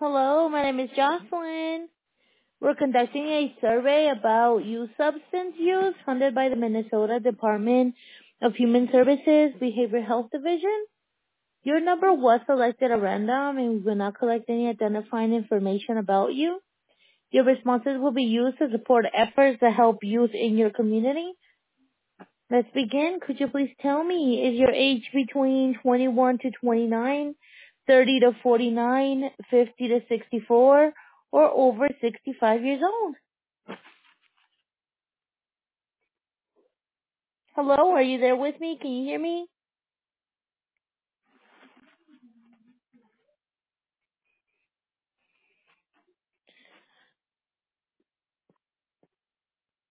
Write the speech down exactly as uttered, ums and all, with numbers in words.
Hello, my name is Jocelyn. We're conducting a survey about youth substance use funded by the Minnesota Department of Human Services Behavioral Health Division. Your number was selected at random and we will not collect any identifying information about you. Your responses will be used to support efforts that help youth in your community. Let's begin. Could you please tell me, is your age between twenty-one to twenty-nine, thirty to forty-nine, fifty to sixty-four, or over sixty-five years old? Hello, are you there with me? Can you hear me?